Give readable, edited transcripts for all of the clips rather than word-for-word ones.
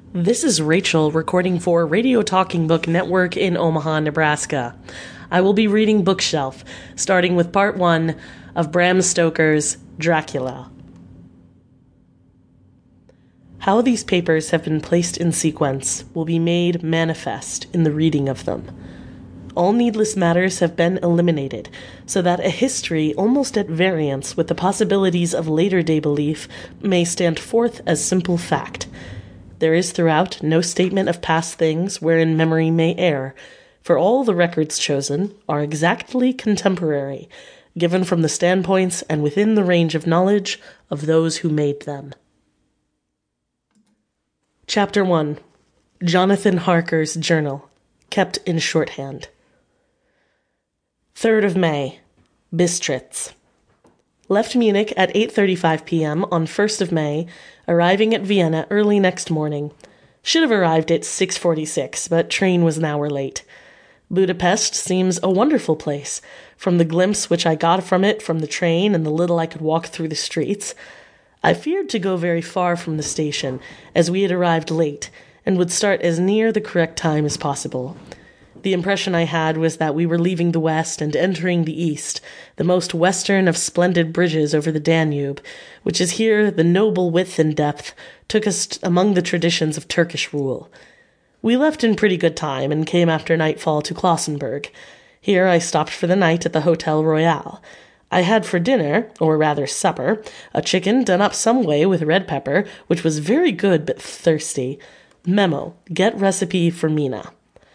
This is Rachel recording for Radio Talking Book Network in Omaha, Nebraska. I will be reading Bookshelf, starting with part 1 of Bram Stoker's Dracula. How these papers have been placed in sequence will be made manifest in the reading of them. All needless matters have been eliminated, so that a history almost at variance with the possibilities of later-day belief may stand forth as simple fact. There is throughout no statement of past things wherein memory may err, for all the records chosen are exactly contemporary, given from the standpoints and within the range of knowledge of those who made them. Chapter 1. Jonathan Harker's Journal, kept in shorthand. 3rd of May, Bistritz. Left Munich at 8:35 p.m. on 1st of May, arriving at Vienna early next morning. Should have arrived at 6:46, but train was an hour late. Budapest seems a wonderful place, from the glimpse which I got from it from the train and the little I could walk through the streets. I feared to go very far from the station, as we had arrived late, and would start as near the correct time as possible. The impression I had was that we were leaving the west and entering the east, the most western of splendid bridges over the Danube, which is here the noble width and depth took us among the traditions of Turkish rule. We left in pretty good time and came after nightfall to Klausenburg. Here I stopped for the night at the Hotel Royal. I had for dinner, or rather supper, a chicken done up some way with red pepper, which was very good but thirsty. Memo, get recipe for Mina.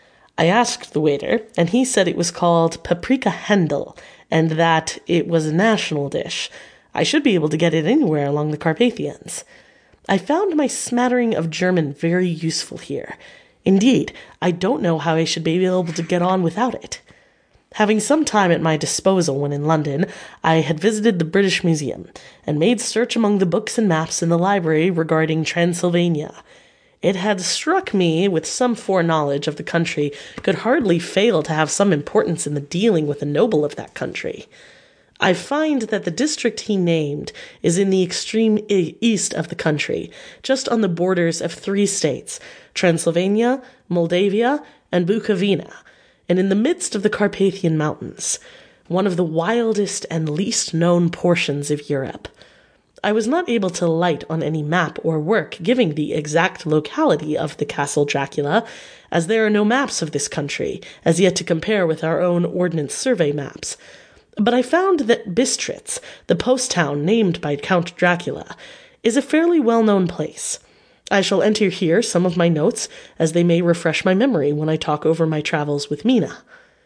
I asked the waiter, and he said it was called paprika Händel, and that it was a national dish. I should be able to get it anywhere along the Carpathians. I found my smattering of German very useful here. Indeed, I don't know how I should be able to get on without it. Having some time at my disposal when in London, I had visited the British Museum, and made search among the books and maps in the library regarding Transylvania. It had struck me with some foreknowledge of the country could hardly fail to have some importance in the dealing with a noble of that country. I find that the district he named is in the extreme east of the country, just on the borders of 3 states, Transylvania, Moldavia, and Bukovina, and in the midst of the Carpathian Mountains, one of the wildest and least known portions of Europe. I was not able to light on any map or work giving the exact locality of the Castle Dracula, as there are no maps of this country, as yet to compare with our own Ordnance Survey maps. But I found that Bistritz, the post town named by Count Dracula, is a fairly well-known place. I shall enter here some of my notes, as they may refresh my memory when I talk over my travels with Mina.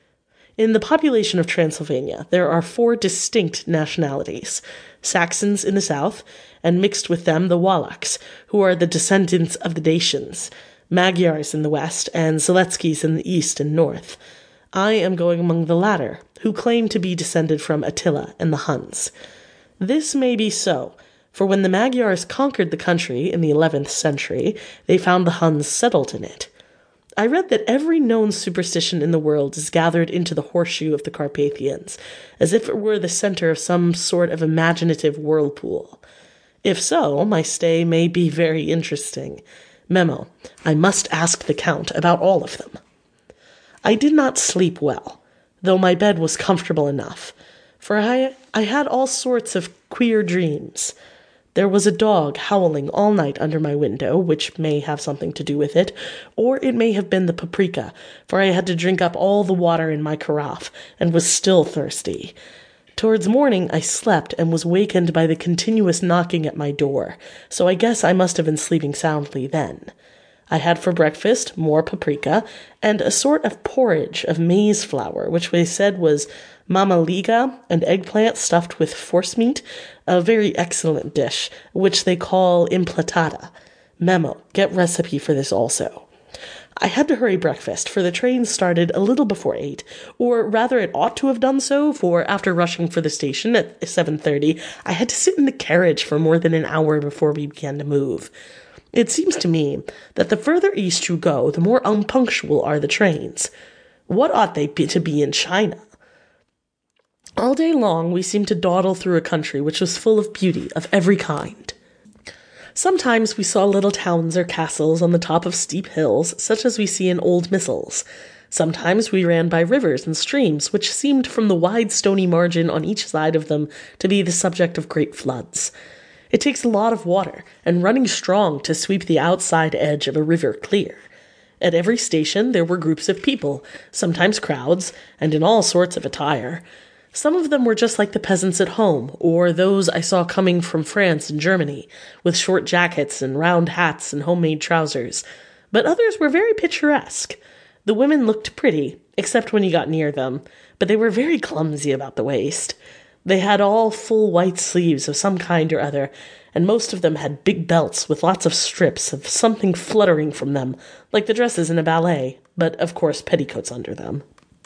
In the population of Transylvania, there are 4 distinct nationalities: Saxons in the south, and mixed with them the Wallachs, who are the descendants of the Dacians, Magyars in the west, and Zeletskis in the east and north. I am going among the latter, who claim to be descended from Attila and the Huns. This may be so, for when the Magyars conquered the country in the 11th century, they found the Huns settled in it. I read that every known superstition in the world is gathered into the horseshoe of the Carpathians, as if it were the center of some sort of imaginative whirlpool. If so, my stay may be very interesting. Memo, I must ask the Count about all of them. I did not sleep well, though my bed was comfortable enough, for I had all sorts of queer dreams. There was a dog howling all night under my window, which may have something to do with it, or it may have been the paprika, for I had to drink up all the water in my carafe, and was still thirsty. Towards morning I slept and was wakened by the continuous knocking at my door, so I guess I must have been sleeping soundly then. I had for breakfast more paprika, and a sort of porridge of maize flour, which they said was mamaliga, and eggplant stuffed with forcemeat, a very excellent dish, which they call implatata. Memo, get recipe for this also. I had to hurry breakfast, for the train started a little before 8, or rather it ought to have done so, for after rushing for the station at 7:30, I had to sit in the carriage for more than an hour before we began to move. It seems to me that the further east you go, the more unpunctual are the trains. What ought they to be in China? All day long we seemed to dawdle through a country which was full of beauty of every kind. Sometimes we saw little towns or castles on the top of steep hills, such as we see in old missals. Sometimes we ran by rivers and streams, which seemed from the wide stony margin on each side of them to be the subject of great floods. It takes a lot of water, and running strong to sweep the outside edge of a river clear. At every station there were groups of people, sometimes crowds, and in all sorts of attire. Some of them were just like the peasants at home, or those I saw coming from France and Germany, with short jackets and round hats and homemade trousers. But others were very picturesque. The women looked pretty, except when you got near them, but they were very clumsy about the waist. They had all full white sleeves of some kind or other, and most of them had big belts with lots of strips of something fluttering from them, like the dresses in a ballet, but of course petticoats under them.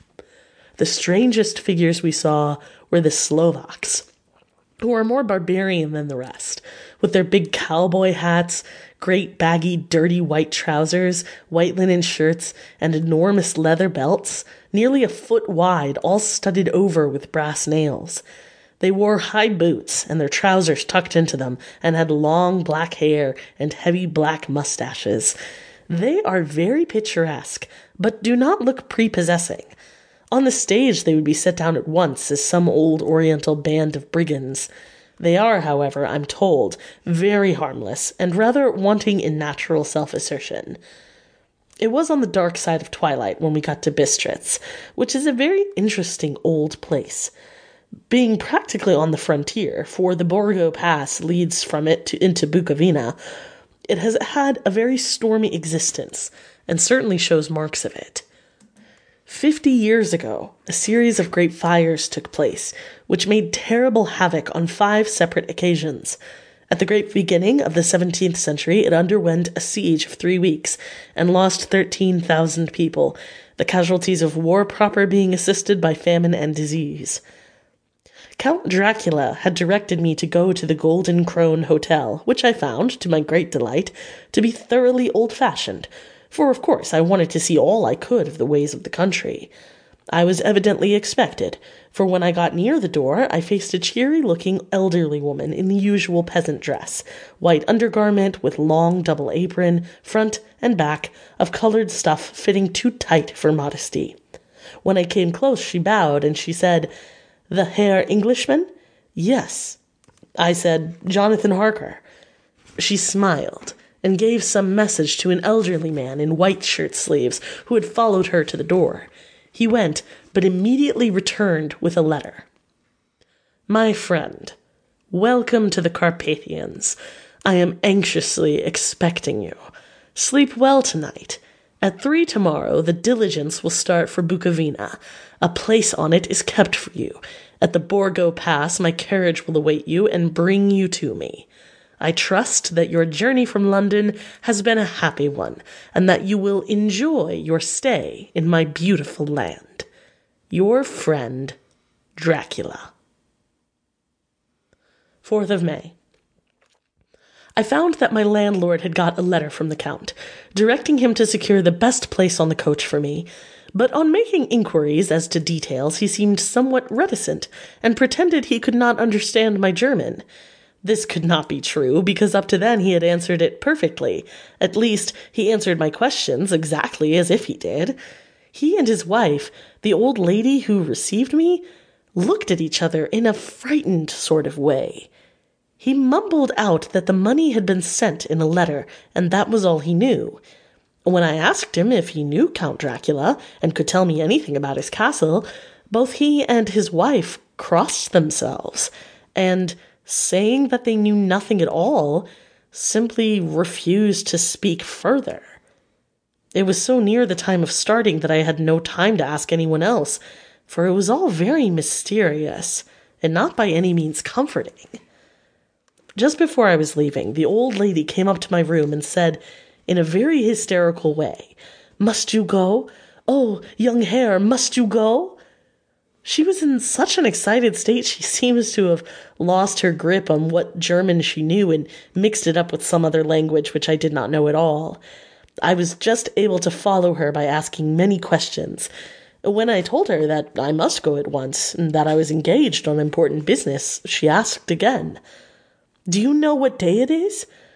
The strangest figures we saw were the Slovaks, who were more barbarian than the rest, with their big cowboy hats, great baggy dirty white trousers, white linen shirts, and enormous leather belts, nearly a foot wide, all studded over with brass nails. They wore high boots, and their trousers tucked into them, and had long black hair and heavy black mustaches. They are very picturesque, but do not look prepossessing. On the stage they would be set down at once as some old oriental band of brigands. They are, however, I'm told, very harmless, and rather wanting in natural self-assertion. It was on the dark side of twilight when we got to Bistritz, which is a very interesting old place. Being practically on the frontier, for the Borgo Pass leads from it into Bukovina, it has had a very stormy existence, and certainly shows marks of it. 50 years ago, a series of great fires took place, which made terrible havoc on 5 separate occasions. At the great beginning of the 17th century, it underwent a siege of 3 weeks, and lost 13,000 people, the casualties of war proper being assisted by famine and disease. Count Dracula had directed me to go to the Golden Crone Hotel, which I found, to my great delight, to be thoroughly old-fashioned, for of course I wanted to see all I could of the ways of the country. I was evidently expected, for when I got near the door I faced a cheery-looking elderly woman in the usual peasant dress, white undergarment with long double apron, front and back, of colored stuff fitting too tight for modesty. When I came close she bowed, and she said, "The Herr Englishman?" "Yes." I said, "Jonathan Harker." She smiled, and gave some message to an elderly man in white shirt-sleeves who had followed her to the door. He went, but immediately returned with a letter. "My friend, welcome to the Carpathians. I am anxiously expecting you. Sleep well tonight. At 3 tomorrow the diligence will start for Bukovina. A place on it is kept for you. At the Borgo Pass my carriage will await you and bring you to me. I trust that your journey from London has been a happy one, and that you will enjoy your stay in my beautiful land. Your friend, Dracula." 4th of May. I found that my landlord had got a letter from the Count, directing him to secure the best place on the coach for me, but on making inquiries as to details he seemed somewhat reticent, and pretended he could not understand my German. This could not be true, because up to then he had answered it perfectly. At least, he answered my questions exactly as if he did. He and his wife, the old lady who received me, looked at each other in a frightened sort of way. He mumbled out that the money had been sent in a letter, and that was all he knew. When I asked him if he knew Count Dracula, and could tell me anything about his castle, both he and his wife crossed themselves, and, saying that they knew nothing at all, simply refused to speak further. It was so near the time of starting that I had no time to ask anyone else, for it was all very mysterious, and not by any means comforting. Just before I was leaving, the old lady came up to my room and said, in a very hysterical way, "Must you go? Oh, young Herr, must you go?" She was in such an excited state she seems to have lost her grip on what German she knew and mixed it up with some other language which I did not know at all. I was just able to follow her by asking many questions. When I told her that I must go at once, and that I was engaged on important business, she asked again, "Do you know what day it is?"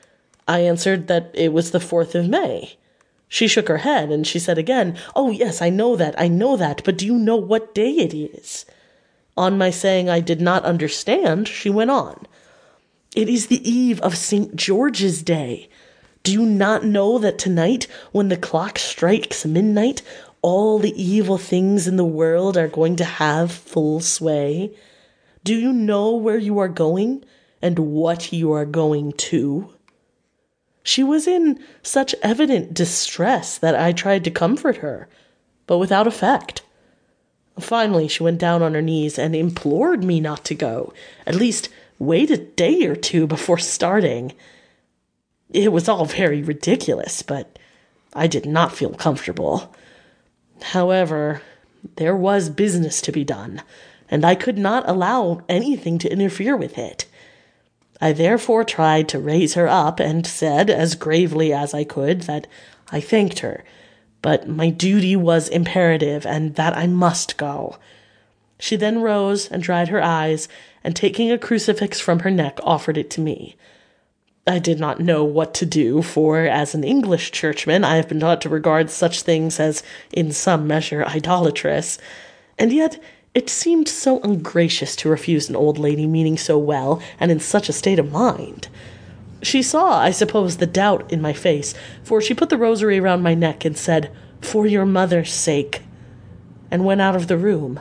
I answered that it was the 4th of May. She shook her head, and she said again, "Oh, yes, I know that, but do you know what day it is?" On my saying I did not understand, she went on. "It is the eve of St. George's Day. Do you not know that tonight, when the clock strikes midnight, all the evil things in the world are going to have full sway? Do you know where you are going, and what you are going to?" She was in such evident distress that I tried to comfort her, but without effect. Finally, she went down on her knees and implored me not to go, at least wait a day or two before starting. It was all very ridiculous, but I did not feel comfortable. However, there was business to be done, and I could not allow anything to interfere with it. I therefore tried to raise her up and said, as gravely as I could, that I thanked her, but my duty was imperative and that I must go. She then rose and dried her eyes, and taking a crucifix from her neck, offered it to me. I did not know what to do, for as an English churchman I have been taught to regard such things as in some measure idolatrous, and yet it seemed so ungracious to refuse an old lady meaning so well and in such a state of mind. She saw, I suppose, the doubt in my face, for she put the rosary around my neck and said, "For your mother's sake," and went out of the room.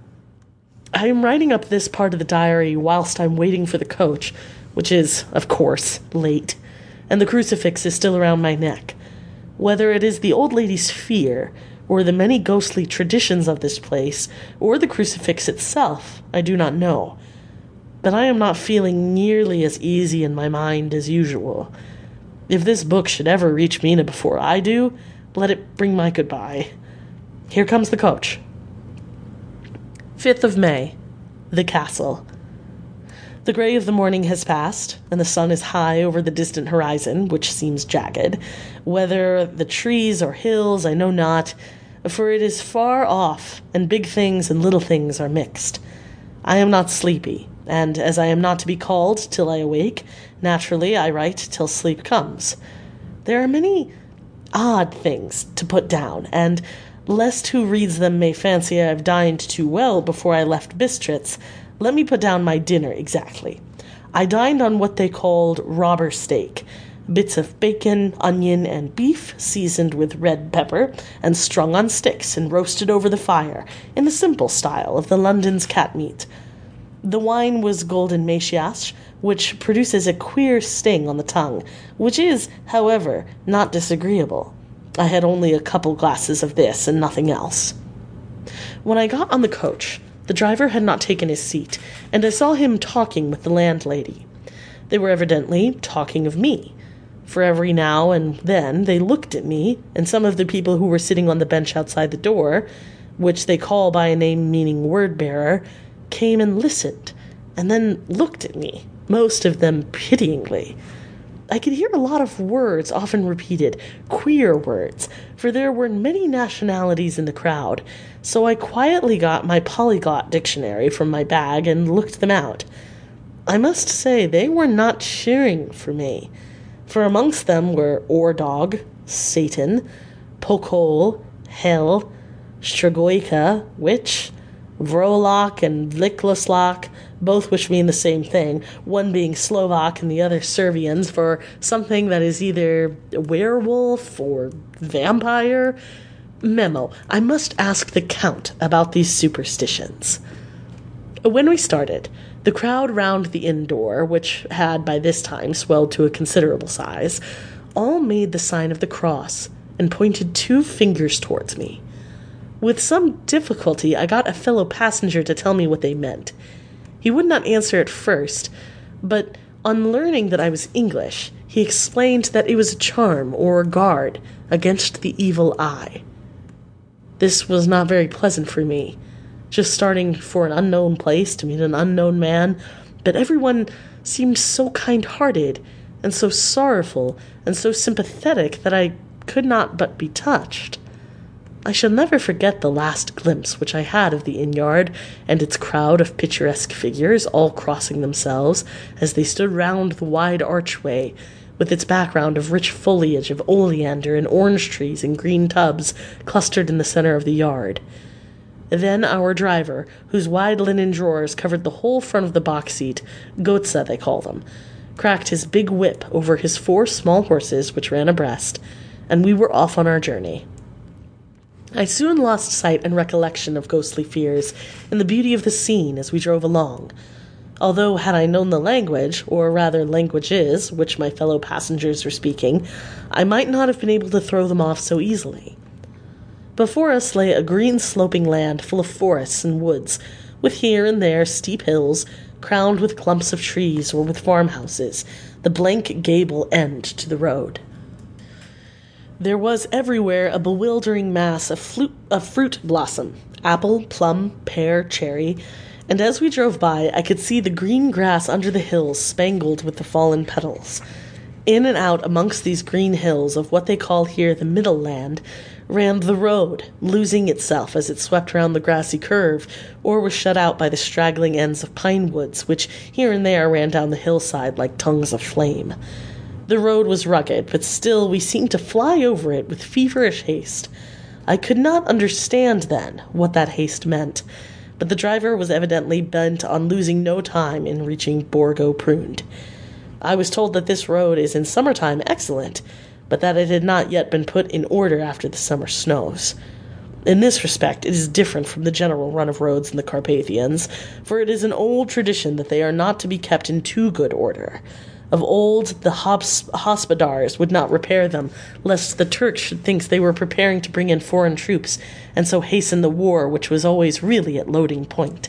I am writing up this part of the diary whilst I'm waiting for the coach, which is, of course, late, and the crucifix is still around my neck. Whether it is the old lady's fear, or the many ghostly traditions of this place, or the crucifix itself, I do not know. But I am not feeling nearly as easy in my mind as usual. If this book should ever reach Mina before I do, let it bring my goodbye. Here comes the coach. 5th of May. The Castle. The grey of the morning has passed, and the sun is high over the distant horizon, which seems jagged. Whether the trees or hills, I know not, for it is far off, and big things and little things are mixed. I am not sleepy, and as I am not to be called till I awake, naturally I write till sleep comes. There are many odd things to put down, and lest who reads them may fancy I have dined too well before I left Bistritz, let me put down my dinner exactly. I dined on what they called robber steak, bits of bacon, onion, and beef seasoned with red pepper and strung on sticks and roasted over the fire in the simple style of the London's cat meat. The wine was Golden Machiash, which produces a queer sting on the tongue, which is, however, not disagreeable. I had only a couple glasses of this and nothing else. When I got on the coach, the driver had not taken his seat, and I saw him talking with the landlady. They were evidently talking of me, for every now and then they looked at me, and some of the people who were sitting on the bench outside the door, which they call by a name meaning word-bearer, came and listened, and then looked at me, most of them pityingly. I could hear a lot of words often repeated, queer words, for there were many nationalities in the crowd, so I quietly got my polyglot dictionary from my bag and looked them out. I must say they were not cheering for me, for amongst them were Ordog, Satan, Pokol, Hell, Stragoika, Witch, Vrolak and Vlikloslak, both which mean the same thing, one being Slovak and the other Servians, for something that is either a werewolf or vampire. Memo: I must ask the Count about these superstitions. When we started, the crowd round the inn door, which had by this time swelled to a considerable size, all made the sign of the cross and pointed 2 fingers towards me. With some difficulty I got a fellow passenger to tell me what they meant. He would not answer at first, but on learning that I was English, he explained that it was a charm or a guard against the evil eye. This was not very pleasant for me, just starting for an unknown place to meet an unknown man, but everyone seemed so kind-hearted and so sorrowful and so sympathetic that I could not but be touched. I shall never forget the last glimpse which I had of the inn-yard and its crowd of picturesque figures all crossing themselves as they stood round the wide archway, with its background of rich foliage of oleander and orange trees in green tubs clustered in the center of the yard. Then our driver, whose wide linen drawers covered the whole front of the box seat, Gotza they call them, cracked his big whip over his 4 small horses which ran abreast, and we were off on our journey. I soon lost sight and recollection of ghostly fears in the beauty of the scene as we drove along, although had I known the language, or rather languages, which my fellow passengers were speaking, I might not have been able to throw them off so easily. Before us lay a green sloping land full of forests and woods, with here and there steep hills, crowned with clumps of trees or with farmhouses, the blank gable end to the road. There was everywhere a bewildering mass of fruit blossom, apple, plum, pear, cherry, and as we drove by I could see the green grass under the hills spangled with the fallen petals. In and out amongst these green hills of what they call here the Middle Land ran the road, losing itself as it swept round the grassy curve, or was shut out by the straggling ends of pine woods, which here and there ran down the hillside like tongues of flame. The road was rugged, but still we seemed to fly over it with feverish haste. I could not understand then what that haste meant, but the driver was evidently bent on losing no time in reaching Borgo Prund. I was told that this road is in summertime excellent, but that it had not yet been put in order after the summer snows. In this respect, it is different from the general run of roads in the Carpathians, for it is an old tradition that they are not to be kept in too good order. Of old, the hospodars would not repair them, lest the Turks should think they were preparing to bring in foreign troops, and so hasten the war which was always really at loading point.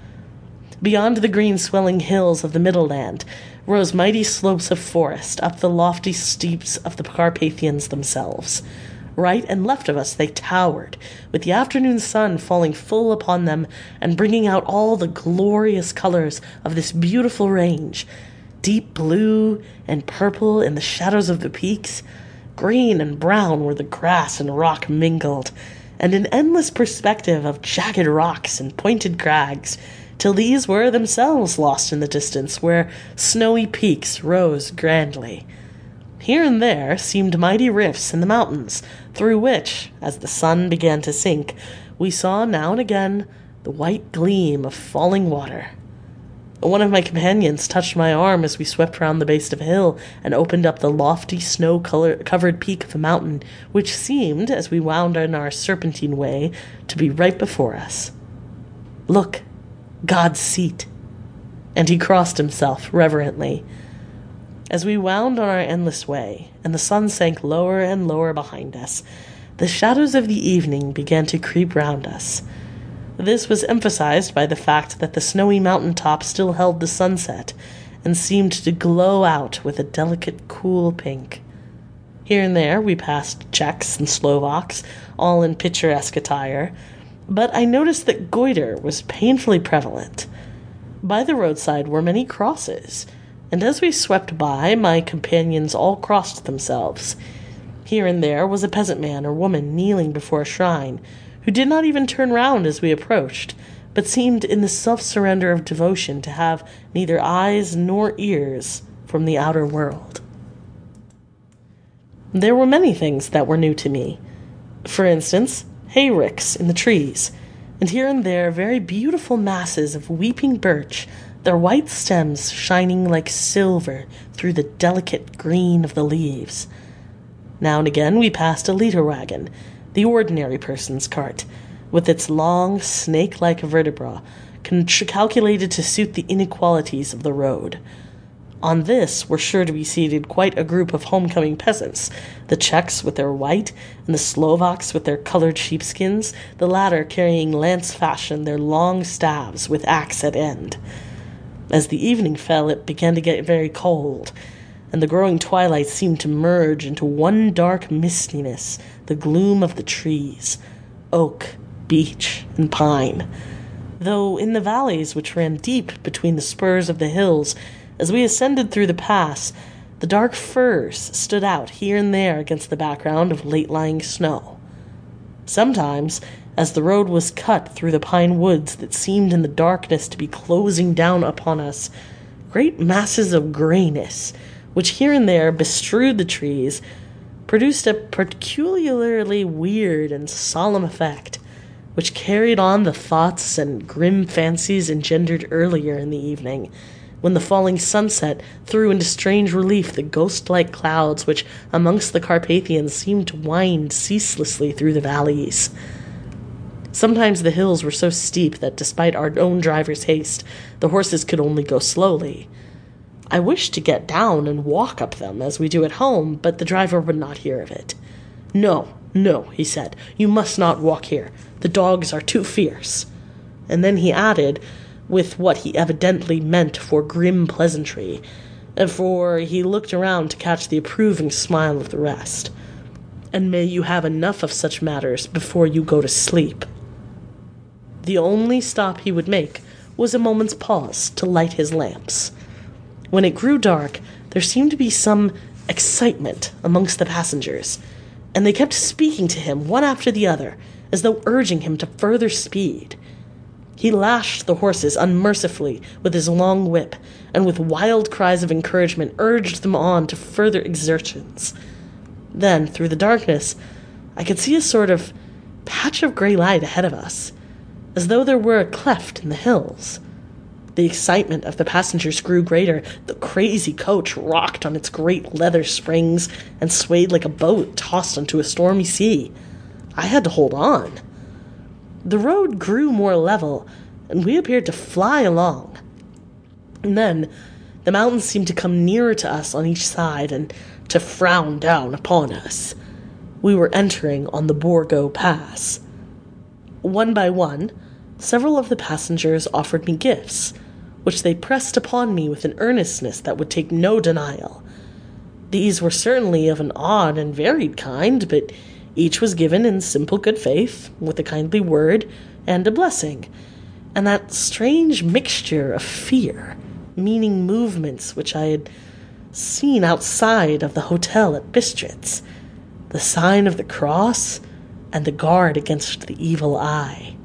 Beyond the green swelling hills of the Middle Land rose mighty slopes of forest up the lofty steeps of the Carpathians themselves. Right and left of us they towered, with the afternoon sun falling full upon them and bringing out all the glorious colors of this beautiful range, deep blue and purple in the shadows of the peaks, green and brown where the grass and rock mingled, and an endless perspective of jagged rocks and pointed crags, till these were themselves lost in the distance, where snowy peaks rose grandly. Here and there seemed mighty rifts in the mountains, through which, as the sun began to sink, we saw now and again the white gleam of falling water. One of my companions touched my arm as we swept round the base of a hill and opened up the lofty snow-covered peak of the mountain, which seemed, as we wound on our serpentine way, to be right before us. "Look, God's seat," and he crossed himself reverently. As we wound on our endless way, and the sun sank lower and lower behind us, the shadows of the evening began to creep round us. This was emphasized by the fact that the snowy mountain top still held the sunset, and seemed to glow out with a delicate, cool pink. Here and there we passed Czechs and Slovaks, all in picturesque attire, but I noticed that goiter was painfully prevalent. By the roadside were many crosses, and as we swept by, my companions all crossed themselves. Here and there was a peasant man or woman kneeling before a shrine, who did not even turn round as we approached, but seemed in the self-surrender of devotion to have neither eyes nor ears from the outer world. There were many things that were new to me. For instance, hayricks in the trees, and here and there very beautiful masses of weeping birch, their white stems shining like silver through the delicate green of the leaves. Now and again we passed a leader wagon, the ordinary person's cart, with its long, snake-like vertebra, calculated to suit the inequalities of the road. On this were sure to be seated quite a group of homecoming peasants, the Czechs with their white, and the Slovaks with their colored sheepskins, the latter carrying lance-fashion their long staves with axe at end. As the evening fell, it began to get very cold, and the growing twilight seemed to merge into one dark mistiness, the gloom of the trees, oak, beech, and pine, though in the valleys which ran deep between the spurs of the hills, as we ascended through the pass, the dark firs stood out here and there against the background of late-lying snow. Sometimes, as the road was cut through the pine woods that seemed in the darkness to be closing down upon us, great masses of grayness, which here and there bestrewed the trees, produced a peculiarly weird and solemn effect, which carried on the thoughts and grim fancies engendered earlier in the evening, when the falling sunset threw into strange relief the ghost-like clouds which amongst the Carpathians seemed to wind ceaselessly through the valleys. Sometimes the hills were so steep that despite our own driver's haste, the horses could only go slowly. I wished to get down and walk up them as we do at home, but the driver would not hear of it. "No, no," he said, "you must not walk here. The dogs are too fierce." And then he added, with what he evidently meant for grim pleasantry, for he looked around to catch the approving smile of the rest, "And may you have enough of such matters before you go to sleep." The only stop he would make was a moment's pause to light his lamps. When it grew dark, there seemed to be some excitement amongst the passengers, and they kept speaking to him one after the other, as though urging him to further speed. He lashed the horses unmercifully with his long whip, and with wild cries of encouragement urged them on to further exertions. Then, through the darkness, I could see a sort of patch of grey light ahead of us, as though there were a cleft in the hills. The excitement of the passengers grew greater. The crazy coach rocked on its great leather springs and swayed like a boat tossed onto a stormy sea. I had to hold on. The road grew more level, and we appeared to fly along. And then the mountains seemed to come nearer to us on each side and to frown down upon us. We were entering on the Borgo Pass. One by one, several of the passengers offered me gifts, which they pressed upon me with an earnestness that would take no denial. These were certainly of an odd and varied kind, but each was given in simple good faith, with a kindly word and a blessing, and that strange mixture of fear, meaning movements which I had seen outside of the hotel at Bistritz, the sign of the cross, and the guard against the evil eye.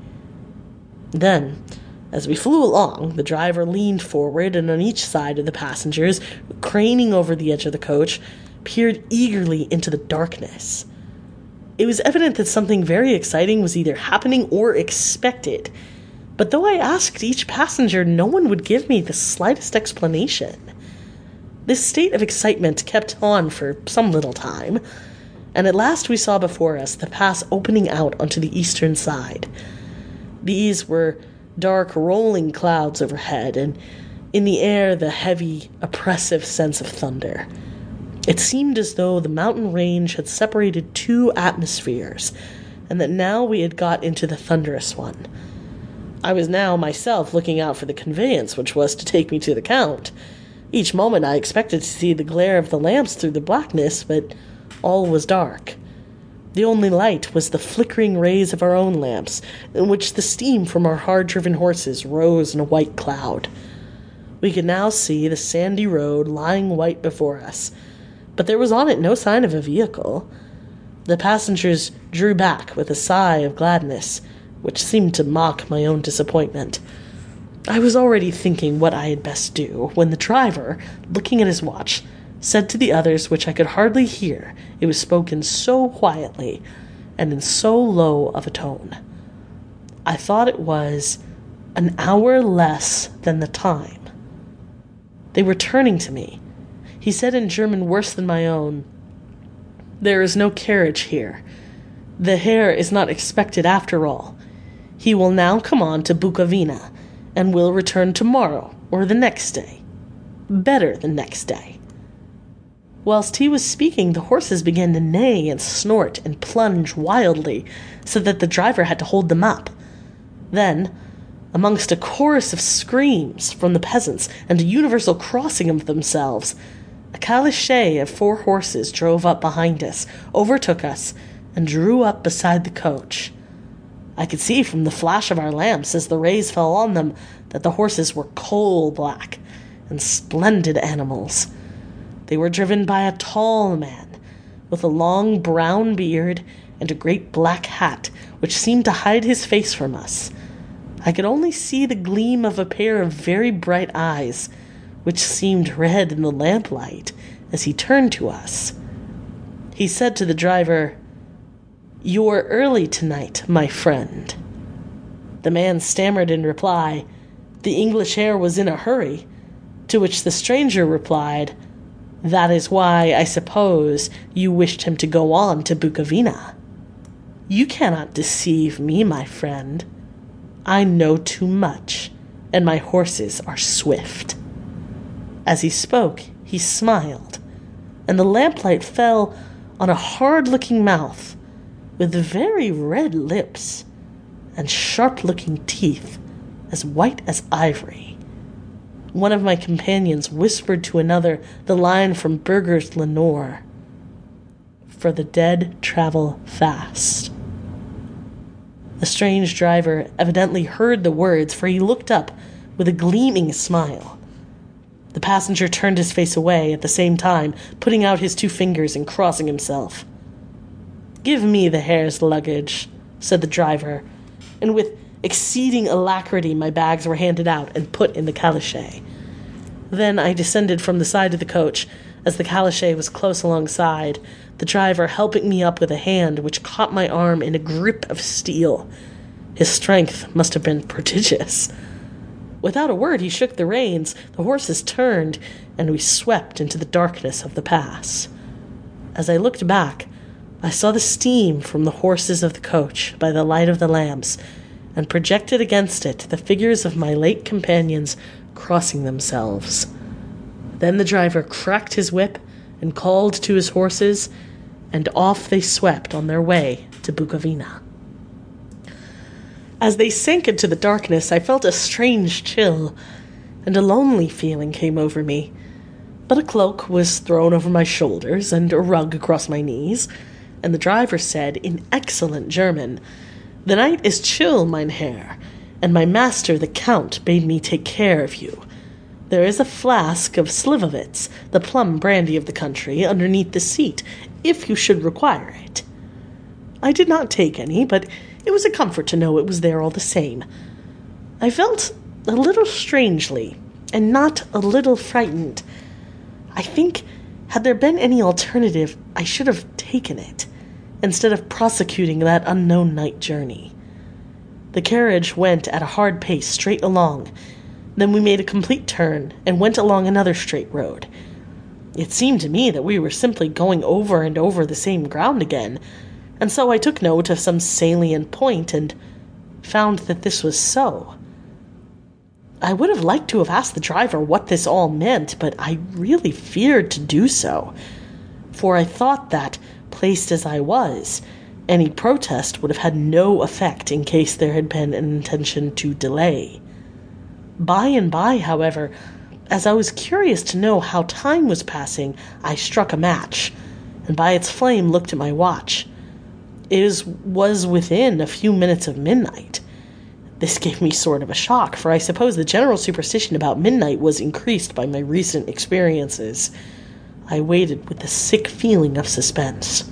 Then, as we flew along, the driver leaned forward, and on each side of the passengers, craning over the edge of the coach, peered eagerly into the darkness. It was evident that something very exciting was either happening or expected, but though I asked each passenger, no one would give me the slightest explanation. This state of excitement kept on for some little time, and at last we saw before us the pass opening out onto the eastern side. These were dark rolling clouds overhead, and in the air the heavy, oppressive sense of thunder. It seemed as though the mountain range had separated two atmospheres, and that now we had got into the thunderous one. I was now myself looking out for the conveyance which was to take me to the Count. Each moment I expected to see the glare of the lamps through the blackness, but all was dark. The only light was the flickering rays of our own lamps, in which the steam from our hard-driven horses rose in a white cloud. We could now see the sandy road lying white before us, but there was on it no sign of a vehicle. The passengers drew back with a sigh of gladness, which seemed to mock my own disappointment. I was already thinking what I had best do, when the driver, looking at his watch, said to the others, which I could hardly hear, it was spoken so quietly and in so low of a tone. I thought it was an hour less than the time. They were turning to me. He said in German worse than my own, "There is no carriage here. The Herr is not expected after all. He will now come on to Bukovina, and will return tomorrow or the next day. Better the next day." Whilst he was speaking, the horses began to neigh and snort and plunge wildly, so that the driver had to hold them up. Then, amongst a chorus of screams from the peasants and a universal crossing of themselves, a calichet of 4 horses drove up behind us, overtook us, and drew up beside the coach. I could see from the flash of our lamps as the rays fell on them that the horses were coal-black and splendid animals. They were driven by a tall man, with a long brown beard and a great black hat which seemed to hide his face from us. I could only see the gleam of a pair of very bright eyes, which seemed red in the lamplight as he turned to us. He said to the driver, "You're early tonight, my friend." The man stammered in reply, "The English air was in a hurry," to which the stranger replied, "That is why, I suppose, you wished him to go on to Bukovina. You cannot deceive me, my friend. I know too much, and my horses are swift." As he spoke, he smiled, and the lamplight fell on a hard-looking mouth with very red lips and sharp-looking teeth as white as ivory. One of my companions whispered to another the line from Burger's Lenore, "For the dead travel fast." The strange driver evidently heard the words, for he looked up with a gleaming smile. The passenger turned his face away, at the same time putting out his 2 fingers and crossing himself. "Give me the Herr's luggage," said the driver, and with exceeding alacrity my bags were handed out and put in the calichet. Then I descended from the side of the coach, as the calichet was close alongside, the driver helping me up with a hand which caught my arm in a grip of steel. His strength must have been prodigious. Without a word he shook the reins, the horses turned, and we swept into the darkness of the pass. As I looked back, I saw the steam from the horses of the coach by the light of the lamps, and projected against it the figures of my late companions crossing themselves. Then the driver cracked his whip and called to his horses, and off they swept on their way to Bukovina. As they sank into the darkness, I felt a strange chill, and a lonely feeling came over me. But a cloak was thrown over my shoulders and a rug across my knees, and the driver said in excellent German, "The night is chill, mein Herr, and my master the Count bade me take care of you. There is a flask of Slivovitz, the plum brandy of the country, underneath the seat, if you should require it." I did not take any, but it was a comfort to know it was there all the same. I felt a little strangely, and not a little frightened. I think, had there been any alternative, I should have taken it, instead of prosecuting that unknown night journey. The carriage went at a hard pace straight along. Then we made a complete turn and went along another straight road. It seemed to me that we were simply going over and over the same ground again, and so I took note of some salient point and found that this was so. I would have liked to have asked the driver what this all meant, but I really feared to do so, for I thought that, placed as I was, any protest would have had no effect in case there had been an intention to delay. By and by, however, as I was curious to know how time was passing, I struck a match, and by its flame looked at my watch. It was within a few minutes of midnight. This gave me sort of a shock, for I suppose the general superstition about midnight was increased by my recent experiences. I waited with a sick feeling of suspense.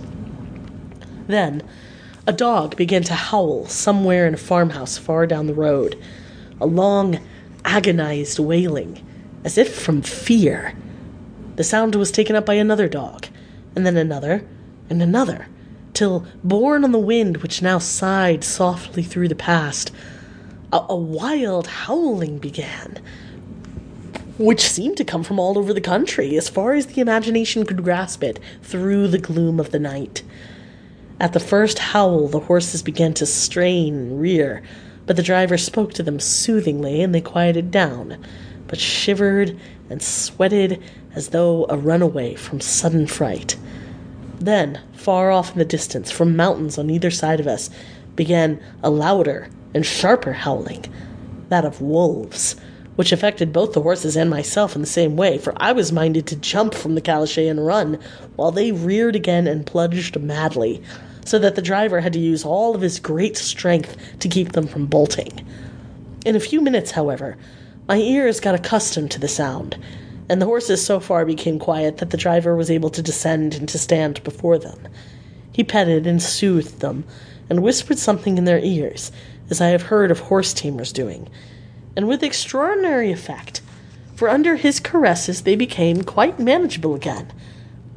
Then, a dog began to howl somewhere in a farmhouse far down the road, a long, agonized wailing, as if from fear. The sound was taken up by another dog, and then another, and another, till, borne on the wind which now sighed softly through the past, a wild howling began, which seemed to come from all over the country, as far as the imagination could grasp it, through the gloom of the night. At the first howl, the horses began to strain and rear, but the driver spoke to them soothingly, and they quieted down, but shivered and sweated as though a runaway from sudden fright. Then, far off in the distance, from mountains on either side of us, began a louder and sharper howling, that of wolves, which affected both the horses and myself in the same way, for I was minded to jump from the calichet and run, while they reared again and plunged madly, so that the driver had to use all of his great strength to keep them from bolting. In a few minutes, however, my ears got accustomed to the sound, and the horses so far became quiet that the driver was able to descend and to stand before them. He petted and soothed them, and whispered something in their ears, as I have heard of horse-tamers doing, and with extraordinary effect, for under his caresses they became quite manageable again,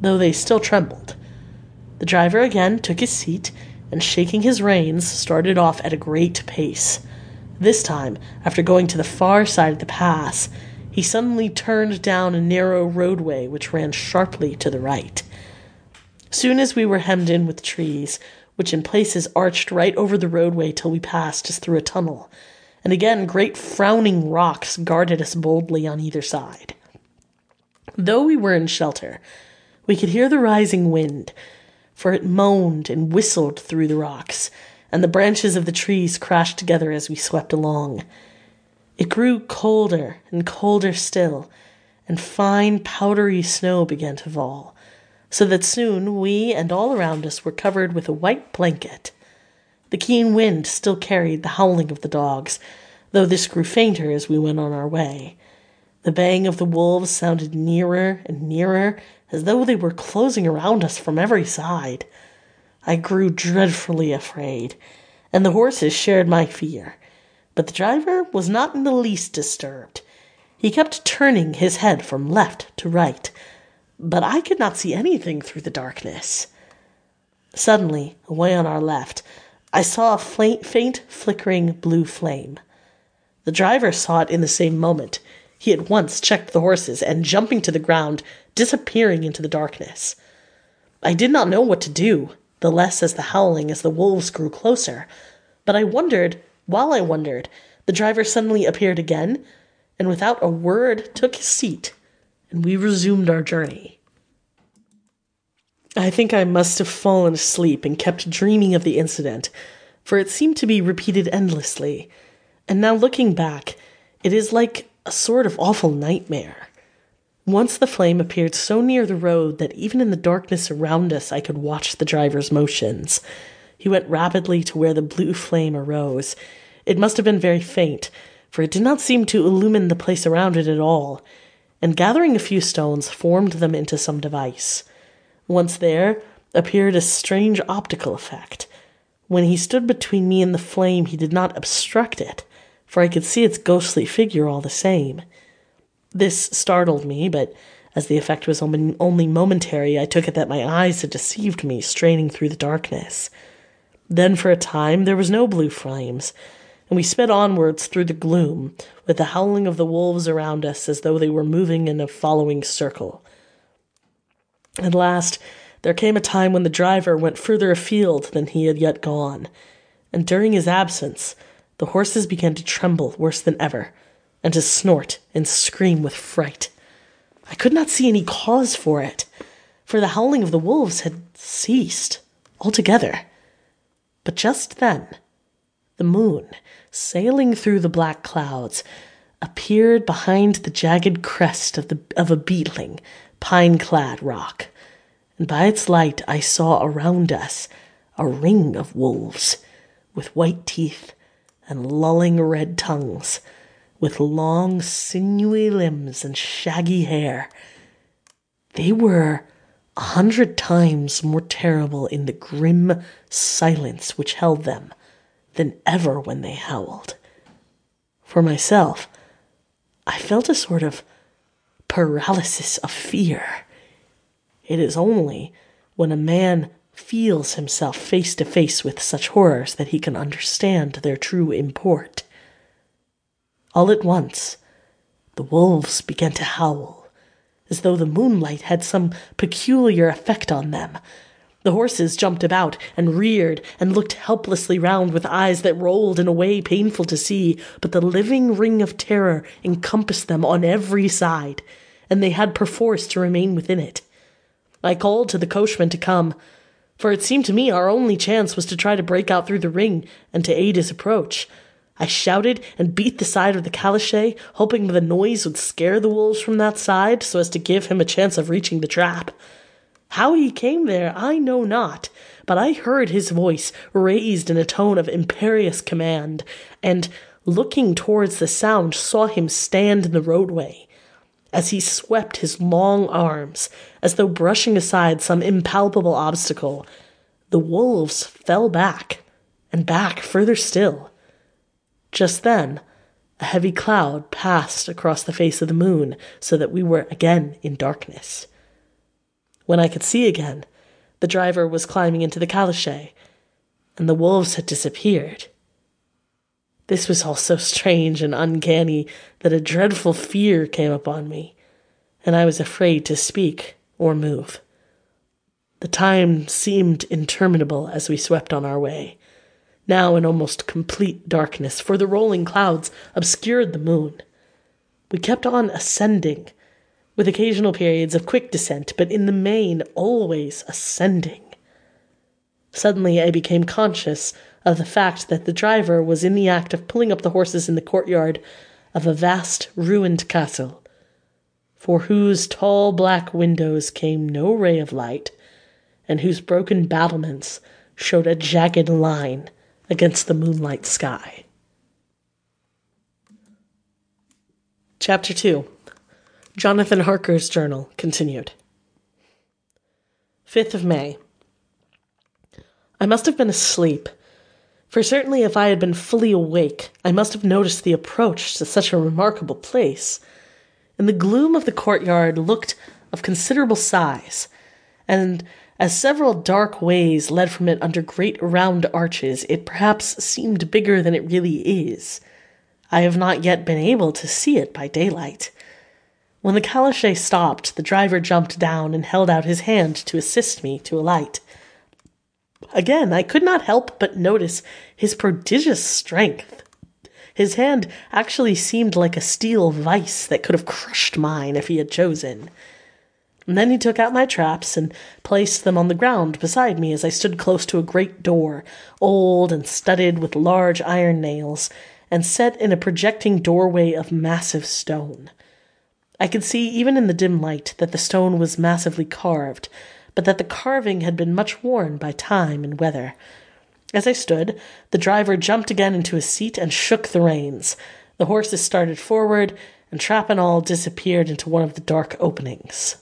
though they still trembled. The driver again took his seat and, shaking his reins, started off at a great pace. This time, after going to the far side of the pass, he suddenly turned down a narrow roadway which ran sharply to the right. Soon as we were hemmed in with trees, which in places arched right over the roadway till we passed as through a tunnel, and again great frowning rocks guarded us boldly on either side. Though we were in shelter, we could hear the rising wind, for it moaned and whistled through the rocks, and the branches of the trees crashed together as we swept along. It grew colder and colder still, and fine powdery snow began to fall, so that soon we and all around us were covered with a white blanket. The keen wind still carried the howling of the dogs, though this grew fainter as we went on our way. The baying of the wolves sounded nearer and nearer, as though they were closing around us from every side. I grew dreadfully afraid, and the horses shared my fear. But the driver was not in the least disturbed. He kept turning his head from left to right, but I could not see anything through the darkness. Suddenly, away on our left, I saw a faint flickering blue flame. The driver saw it in the same moment. He at once checked the horses, and jumping to the ground, disappearing into the darkness. I did not know what to do, the less as the howling as the wolves grew closer, but while I wondered, the driver suddenly appeared again, and without a word took his seat, and we resumed our journey. I think I must have fallen asleep and kept dreaming of the incident, for it seemed to be repeated endlessly, and now looking back, it is like a sort of awful nightmare. Once the flame appeared so near the road that even in the darkness around us I could watch the driver's motions. He went rapidly to where the blue flame arose. It must have been very faint, for it did not seem to illumine the place around it at all, and gathering a few stones, formed them into some device. Once there, appeared a strange optical effect. When he stood between me and the flame, he did not obstruct it, for I could see its ghostly figure all the same. This startled me, but as the effect was only momentary, I took it that my eyes had deceived me, straining through the darkness. Then for a time there was no blue flames, and we sped onwards through the gloom, with the howling of the wolves around us as though they were moving in a following circle. At last there came a time when the driver went further afield than he had yet gone, and during his absence the horses began to tremble worse than ever, and to snort and scream with fright. I could not see any cause for it, for the howling of the wolves had ceased altogether. But just then, the moon, sailing through the black clouds, appeared behind the jagged crest of a beetling, pine-clad rock, and by its light I saw around us a ring of wolves, with white teeth and lolling red tongues, with long, sinewy limbs and shaggy hair. They were 100 times more terrible in the grim silence which held them than ever when they howled. For myself, I felt a sort of paralysis of fear. It is only when a man feels himself face to face with such horrors that he can understand their true import. All at once, the wolves began to howl, as though the moonlight had some peculiar effect on them. The horses jumped about and reared and looked helplessly round with eyes that rolled in a way painful to see, but the living ring of terror encompassed them on every side, and they had perforce to remain within it. I called to the coachman to come, for it seemed to me our only chance was to try to break out through the ring and to aid his approach. I shouted and beat the side of the calichet, hoping the noise would scare the wolves from that side so as to give him a chance of reaching the trap. How he came there I know not, but I heard his voice raised in a tone of imperious command, and, looking towards the sound, saw him stand in the roadway. As he swept his long arms, as though brushing aside some impalpable obstacle, the wolves fell back, and back further still. Just then, a heavy cloud passed across the face of the moon, so that we were again in darkness. When I could see again, the driver was climbing into the calash, and the wolves had disappeared. This was all so strange and uncanny that a dreadful fear came upon me, and I was afraid to speak or move. The time seemed interminable as we swept on our way, now in almost complete darkness, for the rolling clouds obscured the moon. We kept on ascending, with occasional periods of quick descent, but in the main always ascending. Suddenly I became conscious of the fact that the driver was in the act of pulling up the horses in the courtyard of a vast ruined castle, for whose tall black windows came no ray of light, and whose broken battlements showed a jagged line against the moonlight sky. Chapter 2. Jonathan Harker's Journal, continued. 5th of May. I must have been asleep, for certainly if I had been fully awake, I must have noticed the approach to such a remarkable place. And the gloom of the courtyard looked of considerable size, and as several dark ways led from it under great round arches, it perhaps seemed bigger than it really is. I have not yet been able to see it by daylight. When the calash stopped, the driver jumped down and held out his hand to assist me to alight. Again, I could not help but notice his prodigious strength. His hand actually seemed like a steel vice that could have crushed mine if he had chosen. And then he took out my traps and placed them on the ground beside me as I stood close to a great door, old and studded with large iron nails, and set in a projecting doorway of massive stone. I could see, even in the dim light, that the stone was massively carved, but that the carving had been much worn by time and weather. As I stood, the driver jumped again into his seat and shook the reins. The horses started forward, and trap and all disappeared into one of the dark openings.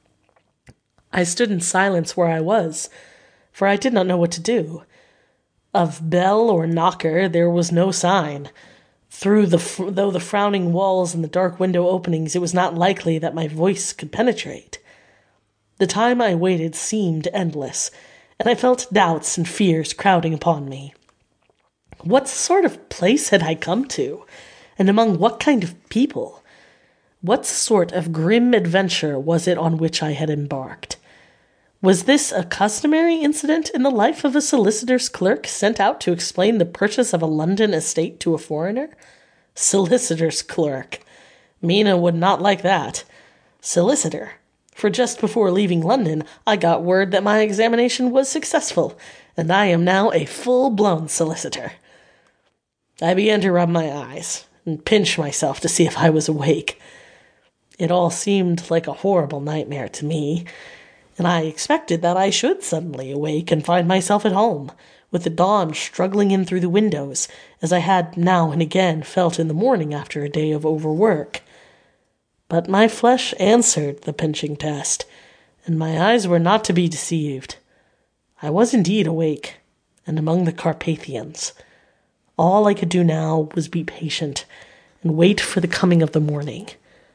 I stood in silence where I was, for I did not know what to do. Of bell or knocker there was no sign. Though the frowning walls and the dark window openings, it was not likely that my voice could penetrate. The time I waited seemed endless, and I felt doubts and fears crowding upon me. What sort of place had I come to, and among what kind of people? What sort of grim adventure was it on which I had embarked? Was this a customary incident in the life of a solicitor's clerk sent out to explain the purchase of a London estate to a foreigner? Solicitor's clerk. Mina would not like that. Solicitor. For just before leaving London, I got word that my examination was successful, and I am now a full-blown solicitor. I began to rub my eyes and pinch myself to see if I was awake. It all seemed like a horrible nightmare to me, and I expected that I should suddenly awake and find myself at home, with the dawn struggling in through the windows, as I had now and again felt in the morning after a day of overwork. But my flesh answered the pinching test, and my eyes were not to be deceived. I was indeed awake, and among the Carpathians. All I could do now was be patient, and wait for the coming of the morning.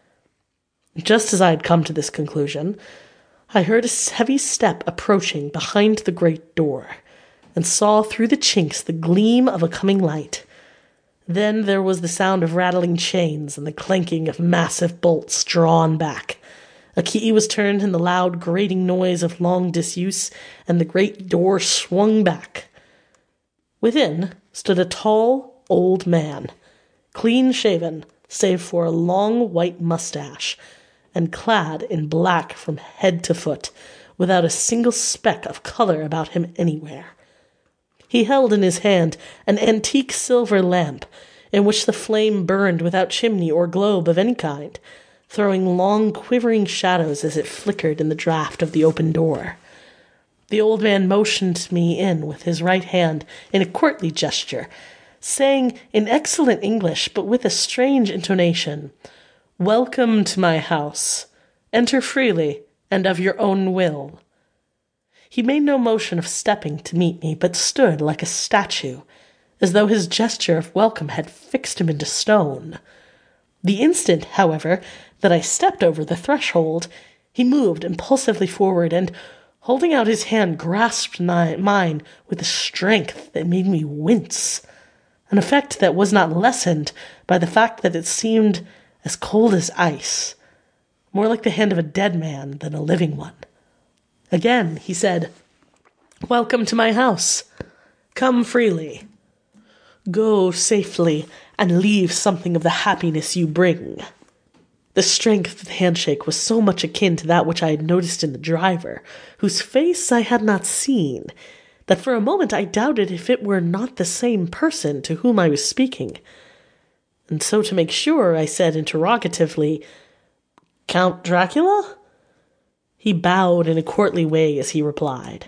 Just as I had come to this conclusion, I heard a heavy step approaching behind the great door, and saw through the chinks the gleam of a coming light. Then there was the sound of rattling chains and the clanking of massive bolts drawn back. A key was turned in the loud grating noise of long disuse, and the great door swung back. Within stood a tall, old man, clean-shaven, save for a long white mustache, and clad in black from head to foot, without a single speck of color about him anywhere. He held in his hand an antique silver lamp, in which the flame burned without chimney or globe of any kind, throwing long quivering shadows as it flickered in the draught of the open door. The old man motioned me in with his right hand in a courtly gesture, saying in excellent English, but with a strange intonation, "Welcome to my house. Enter freely, and of your own will." He made no motion of stepping to meet me, but stood like a statue, as though his gesture of welcome had fixed him into stone. The instant, however, that I stepped over the threshold, He moved impulsively forward and, holding out his hand, grasped mine with a strength that made me wince, an effect that was not lessened by the fact that it seemed as cold as ice, more like the hand of a dead man than a living one. Again, he said, "Welcome to my house. Come freely. Go safely and leave something of the happiness you bring." The strength of the handshake was so much akin to that which I had noticed in the driver, whose face I had not seen, that for a moment I doubted if it were not the same person to whom I was speaking. And so to make sure, I said interrogatively, "Count Dracula?" He bowed in a courtly way as he replied,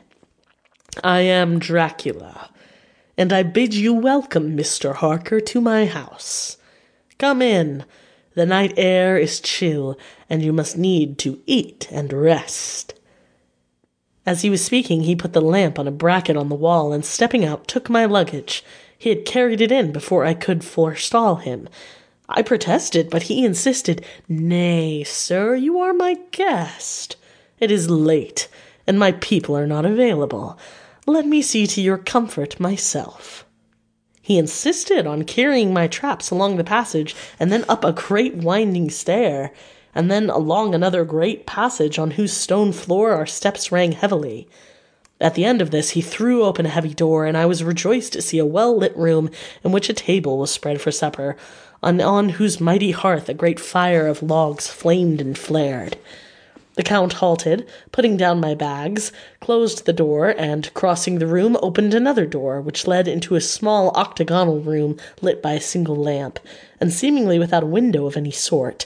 "I am Dracula, and I bid you welcome, Mr. Harker, to my house. Come in. The night air is chill, and you must need to eat and rest." As he was speaking, he put the lamp on a bracket on the wall, and stepping out, took my luggage. He had carried it in before I could forestall him. I protested, but he insisted, "Nay, sir, you are my guest. It is late, and my people are not available. Let me see to your comfort myself." He insisted on carrying my traps along the passage, and then up a great winding stair, and then along another great passage on whose stone floor our steps rang heavily. At the end of this he threw open a heavy door, and I was rejoiced to see a well-lit room in which a table was spread for supper, and on whose mighty hearth a great fire of logs flamed and flared. The Count halted, putting down my bags, closed the door, and, crossing the room, opened another door, which led into a small octagonal room lit by a single lamp, and seemingly without a window of any sort.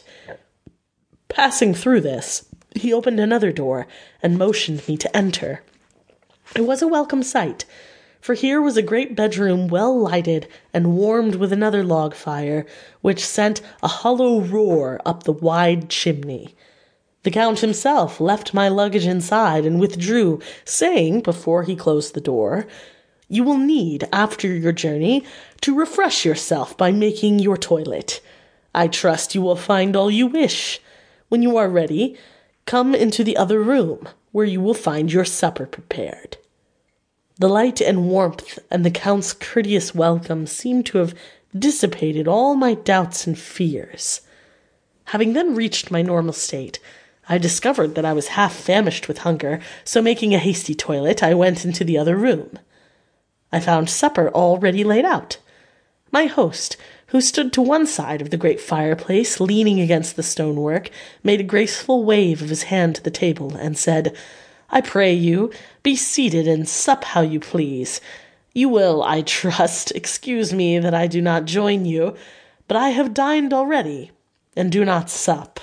Passing through this, he opened another door, and motioned me to enter. It was a welcome sight, for here was a great bedroom well lighted and warmed with another log fire, which sent a hollow roar up the wide chimney. The Count himself left my luggage inside and withdrew, saying, before he closed the door, "You will need, after your journey, to refresh yourself by making your toilet. I trust you will find all you wish. When you are ready, come into the other room, where you will find your supper prepared." The light and warmth and the Count's courteous welcome seemed to have dissipated all my doubts and fears. Having then reached my normal state, I discovered that I was half famished with hunger, so making a hasty toilet, I went into the other room. I found supper already laid out. My host, who stood to one side of the great fireplace, leaning against the stonework, made a graceful wave of his hand to the table, and said, "I pray you, be seated and sup how you please. You will, I trust, excuse me that I do not join you, but I have dined already, and do not sup."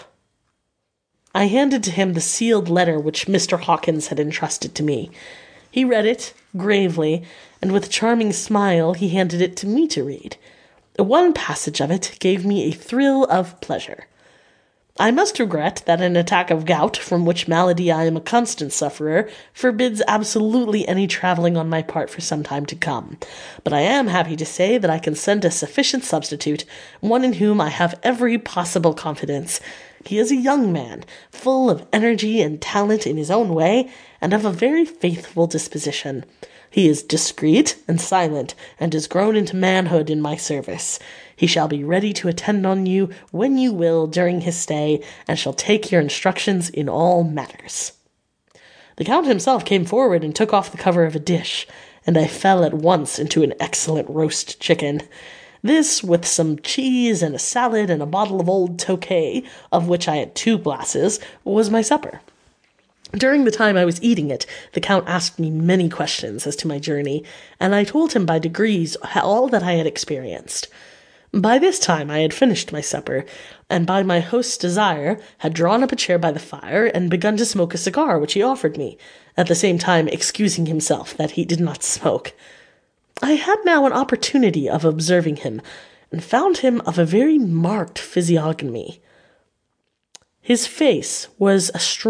I handed to him the sealed letter which Mr. Hawkins had entrusted to me. He read it, gravely, and with a charming smile he handed it to me to read. One passage of it gave me a thrill of pleasure. "I must regret that an attack of gout, from which malady I am a constant sufferer, forbids absolutely any travelling on my part for some time to come. But I am happy to say that I can send a sufficient substitute, one in whom I have every possible confidence. He is a young man, full of energy and talent in his own way, and of a very faithful disposition. He is discreet and silent, and has grown into manhood in my service. He shall be ready to attend on you when you will during his stay, and shall take your instructions in all matters." The Count himself came forward and took off the cover of a dish, and I fell at once into an excellent roast chicken. This, with some cheese and a salad and a bottle of old Tokay, of which I had 2 glasses, was my supper. During the time I was eating it, the Count asked me many questions as to my journey, and I told him by degrees all that I had experienced. By this time I had finished my supper, and by my host's desire had drawn up a chair by the fire and begun to smoke a cigar which he offered me, at the same time excusing himself that he did not smoke. I had now an opportunity of observing him, and found him of a very marked physiognomy. His face was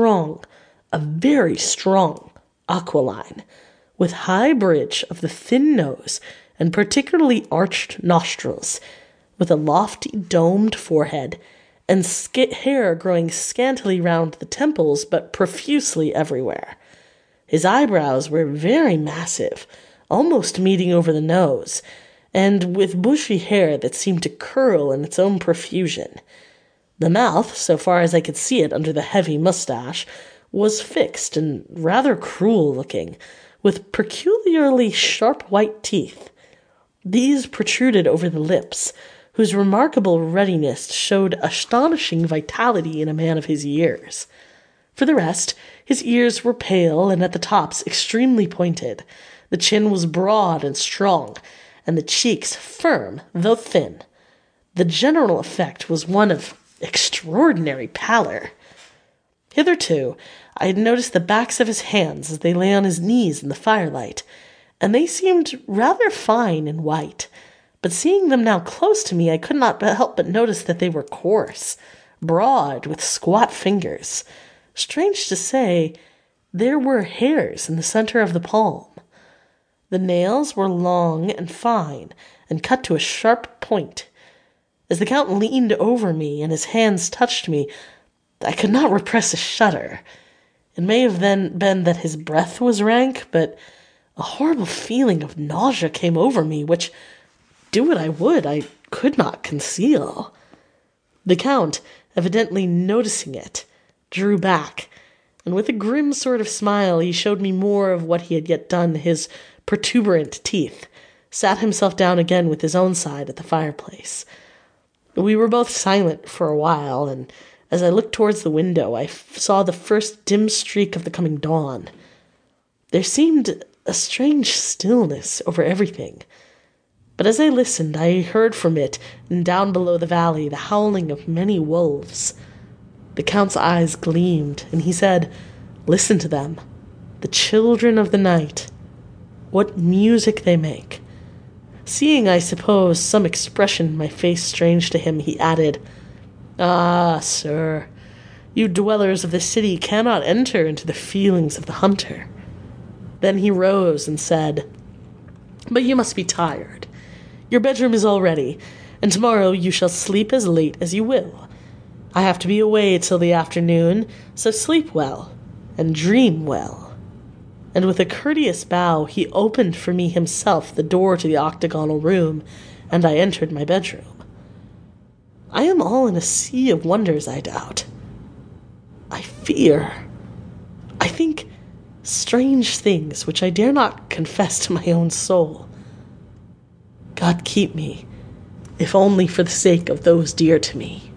a very strong aquiline, with high bridge of the thin nose and particularly arched nostrils, with a lofty domed forehead, and hair growing scantily round the temples but profusely everywhere. His eyebrows were very massive, almost meeting over the nose, and with bushy hair that seemed to curl in its own profusion. The mouth, so far as I could see it under the heavy mustache, was fixed and rather cruel-looking, with peculiarly sharp white teeth. These protruded over the lips, whose remarkable ruddiness showed astonishing vitality in a man of his years. For the rest, his ears were pale and at the tops extremely pointed. The chin was broad and strong, and the cheeks firm, though thin. The general effect was one of extraordinary pallor. Hitherto, I had noticed the backs of his hands as they lay on his knees in the firelight, and they seemed rather fine and white. But seeing them now close to me, I could not help but notice that they were coarse, broad, with squat fingers. Strange to say, there were hairs in the center of the palm. The nails were long and fine, and cut to a sharp point. As the Count leaned over me and his hands touched me, I could not repress a shudder. It may have then been that his breath was rank, but a horrible feeling of nausea came over me, which, do what I would, I could not conceal. The Count, evidently noticing it, drew back, and with a grim sort of smile he showed me more of what he had yet done, his protuberant teeth, sat himself down again with his own side at the fireplace. We were both silent for a while, and as I looked towards the window, I saw the first dim streak of the coming dawn. There seemed a strange stillness over everything, but as I listened, I heard from it, and down below the valley, the howling of many wolves. The Count's eyes gleamed, and he said, "Listen to them, the children of the night. What music they make." Seeing, I suppose, some expression in my face strange to him, he added, "Ah, sir, you dwellers of the city cannot enter into the feelings of the hunter." Then he rose and said, "But you must be tired. Your bedroom is all ready, and tomorrow you shall sleep as late as you will. I have to be away till the afternoon, so sleep well, and dream well." And with a courteous bow, he opened for me himself the door to the octagonal room, and I entered my bedroom. I am all in a sea of wonders, I doubt. I fear. I think strange things which I dare not confess to my own soul. God keep me, if only for the sake of those dear to me.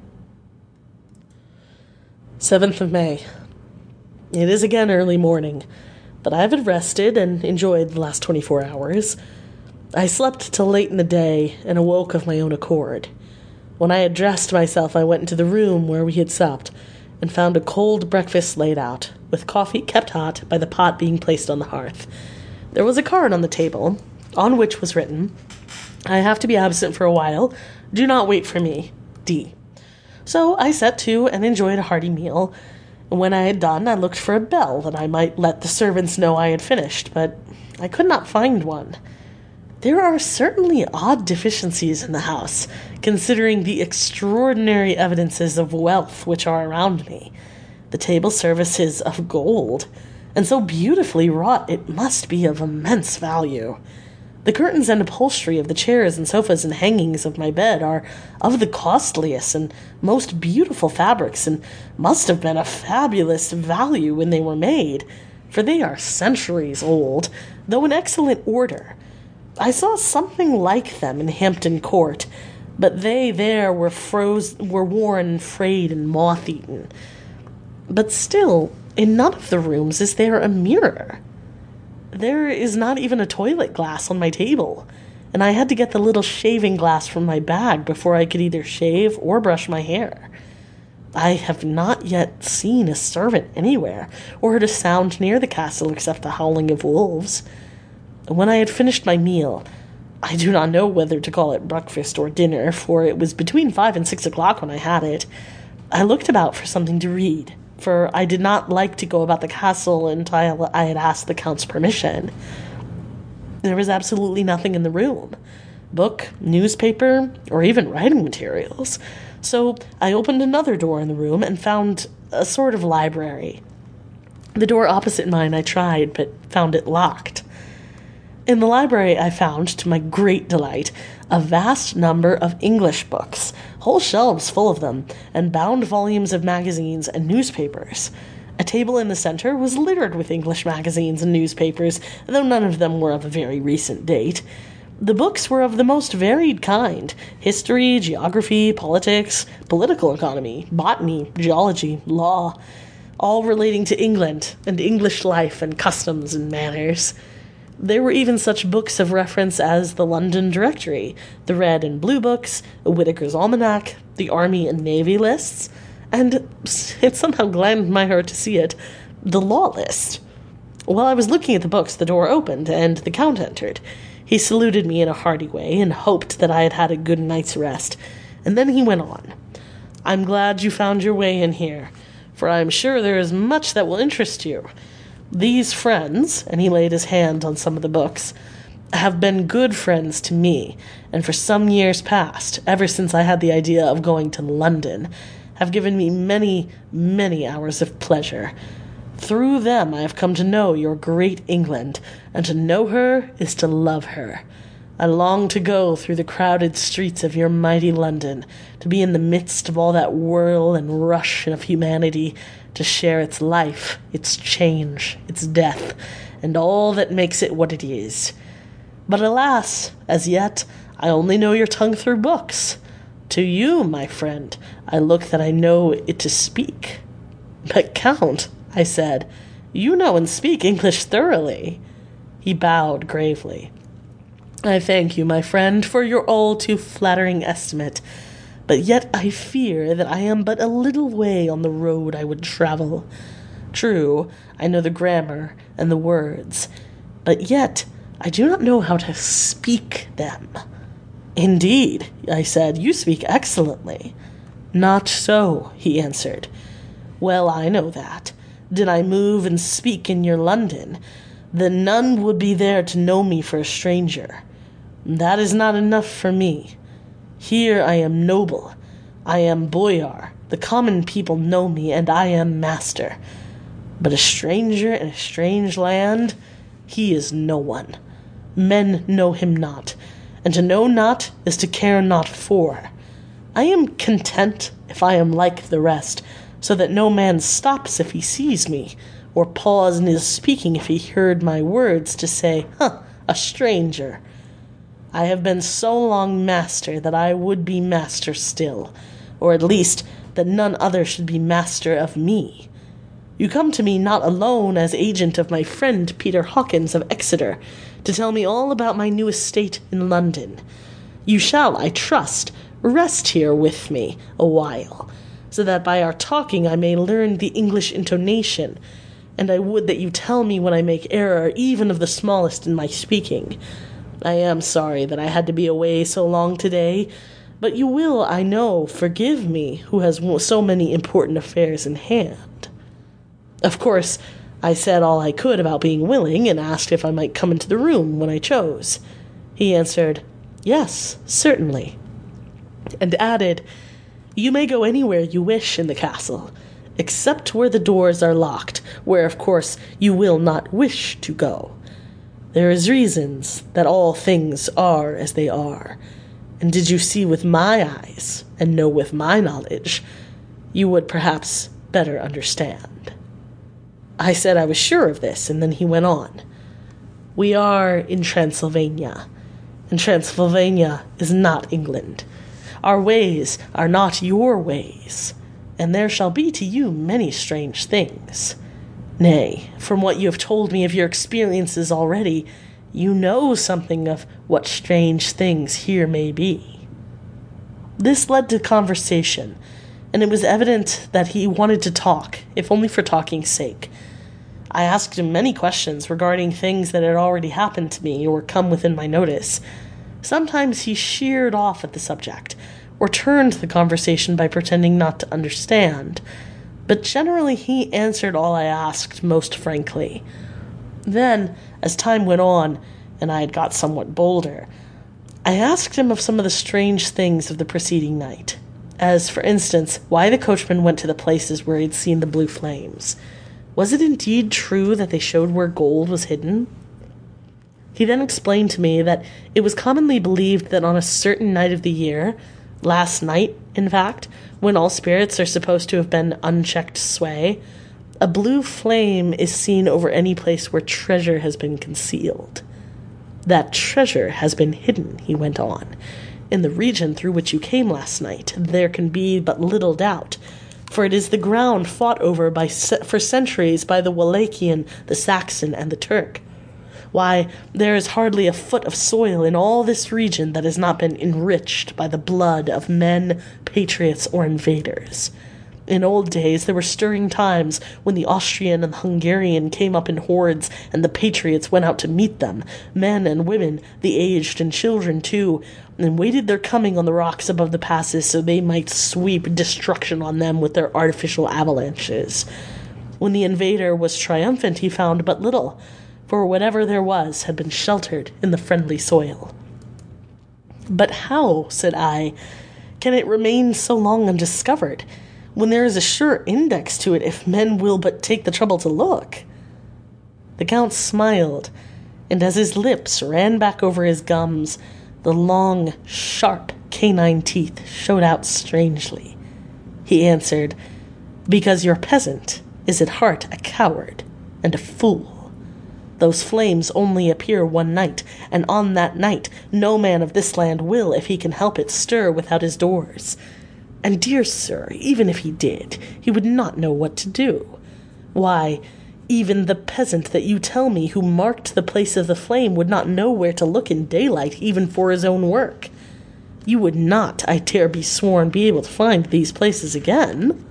7th of May. It is again early morning, but I have rested and enjoyed the last 24 hours. I slept till late in the day and awoke of my own accord. When I had dressed myself, I went into the room where we had supped and found a cold breakfast laid out, with coffee kept hot by the pot being placed on the hearth. There was a card on the table, on which was written, "I have to be absent for a while. Do not wait for me. D." So I set to and enjoyed a hearty meal, and when I had done, I looked for a bell that I might let the servants know I had finished, but I could not find one. There are certainly odd deficiencies in the house, considering the extraordinary evidences of wealth which are around me. The table service is of gold, and so beautifully wrought it must be of immense value. The curtains and upholstery of the chairs and sofas and hangings of my bed are of the costliest and most beautiful fabrics, and must have been of fabulous value when they were made, for they are centuries old, though in excellent order. I saw something like them in Hampton Court, but they there were worn and frayed and moth-eaten. But still, in none of the rooms is there a mirror. There is not even a toilet glass on my table, and I had to get the little shaving glass from my bag before I could either shave or brush my hair. I have not yet seen a servant anywhere, or heard a sound near the castle except the howling of wolves. When I had finished my meal, I do not know whether to call it breakfast or dinner, for it was between 5 and 6 o'clock when I had it, I looked about for something to read, for I did not like to go about the castle until I had asked the Count's permission. There was absolutely nothing in the room. book, newspaper, or even writing materials. So I opened another door in the room and found a sort of library. The door opposite mine I tried, but found it locked. In the library I found, to my great delight, a vast number of English books, whole shelves full of them, and bound volumes of magazines and newspapers. A table in the center was littered with English magazines and newspapers, though none of them were of a very recent date. The books were of the most varied kind: history, geography, politics, political economy, botany, geology, law, all relating to England and English life and customs and manners. There were even such books of reference as the London Directory, the Red and Blue Books, Whitaker's Almanac, the Army and Navy lists, and it somehow gladdened my heart to see it, the Law List. While I was looking at the books, the door opened, and the Count entered. He saluted me in a hearty way, and hoped that I had had a good night's rest, and then he went on. "I'm glad you found your way in here, for I am sure there is much that will interest you. These friends," and he laid his hand on some of the books, "have been good friends to me, and for some years past, ever since I had the idea of going to London, have given me many, many hours of pleasure. Through them I have come to know your great England, and to know her is to love her. I long to go through the crowded streets of your mighty London, to be in the midst of all that whirl and rush of humanity, to share its life, its change, its death, and all that makes it what it is. But alas, as yet, I only know your tongue through books. To you, my friend, I look that I know it to speak." "But, Count," I said, "you know and speak English thoroughly." He bowed gravely. "I thank you, my friend, for your all too flattering estimate, but yet I fear that I am but a little way on the road I would travel. True, I know the grammar and the words, but yet I do not know how to speak them." "Indeed," I said, "you speak excellently." "Not so," he answered. "Well, I know that. Did I move and speak in your London, then none would be there to know me for a stranger. That is not enough for me. Here I am noble, I am boyar, the common people know me, and I am master. But a stranger in a strange land, he is no one. Men know him not, and to know not is to care not for. I am content if I am like the rest, so that no man stops if he sees me, or pause in his speaking if he heard my words, to say, 'A stranger.' I have been so long master that I would be master still, or at least that none other should be master of me. You come to me not alone as agent of my friend Peter Hawkins of Exeter, to tell me all about my new estate in London. You shall, I trust, rest here with me a while, so that by our talking I may learn the English intonation, and I would that you tell me when I make error even of the smallest in my speaking. I am sorry that I had to be away so long today, but you will, I know, forgive me who has so many important affairs in hand." Of course, I said all I could about being willing, and asked if I might come into the room when I chose. He answered, "Yes, certainly," and added, "You may go anywhere you wish in the castle, except where the doors are locked, where, of course, you will not wish to go. There is reasons that all things are as they are, and did you see with my eyes, and know with my knowledge, you would perhaps better understand." I said I was sure of this, and then he went on. "We are in Transylvania, and Transylvania is not England. Our ways are not your ways, and there shall be to you many strange things. Nay, from what you have told me of your experiences already, you know something of what strange things here may be." This led to conversation, and it was evident that he wanted to talk, if only for talking's sake. I asked him many questions regarding things that had already happened to me or come within my notice. Sometimes he sheered off at the subject, or turned the conversation by pretending not to understand, but generally he answered all I asked most frankly. Then, as time went on, and I had got somewhat bolder, I asked him of some of the strange things of the preceding night, as, for instance, why the coachman went to the places where he'd seen the blue flames. Was it indeed true that they showed where gold was hidden? He then explained to me that it was commonly believed that on a certain night of the year, last night, in fact, when all spirits are supposed to have been unchecked sway, a blue flame is seen over any place where treasure has been concealed. That treasure has been hidden, he went on, in the region through which you came last night. There can be but little doubt, for it is the ground fought over for centuries by the Wallachian, the Saxon, and the Turk. Why, there is hardly a foot of soil in all this region that has not been enriched by the blood of men, patriots, or invaders. In old days there were stirring times when the Austrian and the Hungarian came up in hordes, and the patriots went out to meet them, men and women, the aged and children too, and waited their coming on the rocks above the passes so they might sweep destruction on them with their artificial avalanches. When the invader was triumphant he found but little, for whatever there was had been sheltered in the friendly soil. "But how," said I, "can it remain so long undiscovered, when there is a sure index to it if men will but take the trouble to look?" The Count smiled, and as his lips ran back over his gums, the long, sharp canine teeth showed out strangely. He answered, "Because your peasant is at heart a coward and a fool. Those flames only appear one night, and on that night no man of this land will, if he can help it, stir without his doors. And, dear sir, even if he did, he would not know what to do. Why, even the peasant that you tell me who marked the place of the flame would not know where to look in daylight even for his own work. You would not, I dare be sworn, be able to find these places again."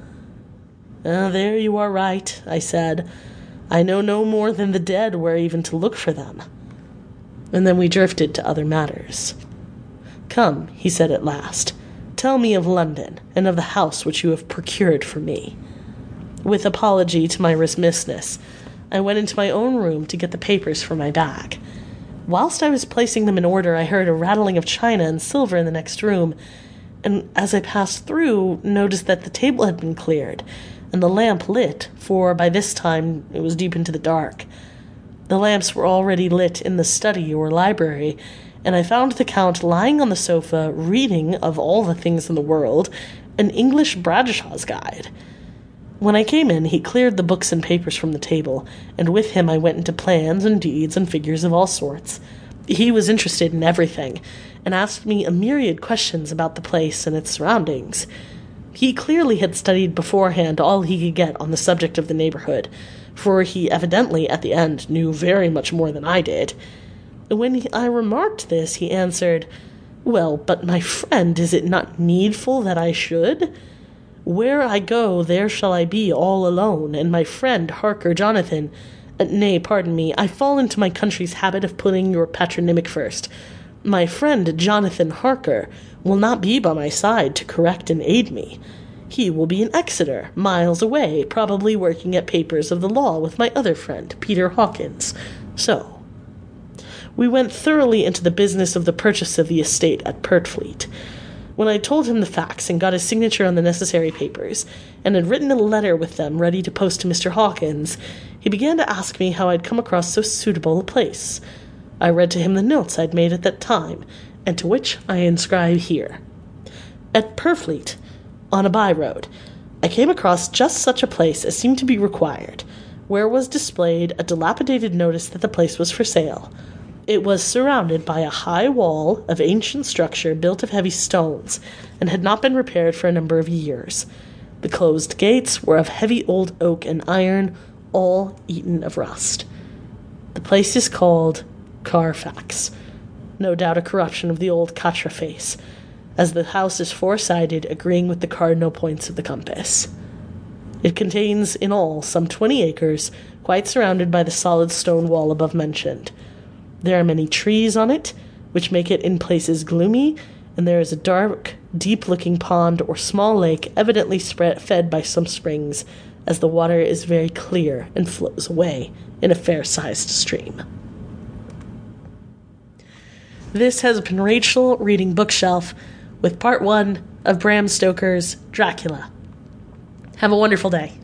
"There you are right," I said. "I know no more than the dead where even to look for them." And then we drifted to other matters. "Come," he said at last, "tell me of London, and of the house which you have procured for me." With apology to my remissness, I went into my own room to get the papers from my bag. Whilst I was placing them in order, I heard a rattling of china and silver in the next room, and as I passed through, noticed that the table had been cleared, and the lamp lit, for by this time it was deep into the dark. The lamps were already lit in the study or library, and I found the Count lying on the sofa, reading, of all the things in the world, an English Bradshaw's Guide. When I came in, he cleared the books and papers from the table, and with him I went into plans and deeds and figures of all sorts. He was interested in everything, and asked me a myriad questions about the place and its surroundings. He clearly had studied beforehand all he could get on the subject of the neighborhood, for he evidently, at the end, knew very much more than I did. When I remarked this, he answered, "Well, but my friend, is it not needful that I should? Where I go, there shall I be all alone, and my friend Harker Jonathan— nay, pardon me, I fall into my country's habit of putting your patronymic first. My friend Jonathan Harker will not be by my side to correct and aid me. He will be in Exeter, miles away, probably working at papers of the law with my other friend, Peter Hawkins. So, we went thoroughly into the business of the purchase of the estate at Purfleet. When I told him the facts and got his signature on the necessary papers, and had written a letter with them ready to post to Mr. Hawkins, he began to ask me how I'd come across so suitable a place. I read to him the notes I'd made at that time, and to which I inscribe here. At Purfleet, on a by-road, I came across just such a place as seemed to be required, where was displayed a dilapidated notice that the place was for sale. It was surrounded by a high wall of ancient structure built of heavy stones, and had not been repaired for a number of years. The closed gates were of heavy old oak and iron, all eaten of rust. The place is called Carfax, no doubt a corruption of the old Quatre face, as the house is four-sided, agreeing with the cardinal points of the compass. It contains in all some 20 acres, quite surrounded by the solid stone wall above mentioned. There are many trees on it, which make it in places gloomy, and there is a dark, deep-looking pond or small lake, evidently fed by some springs, as the water is very clear and flows away in a fair-sized stream. This has been Rachel reading Bookshelf with part 1 of Bram Stoker's Dracula. Have a wonderful day.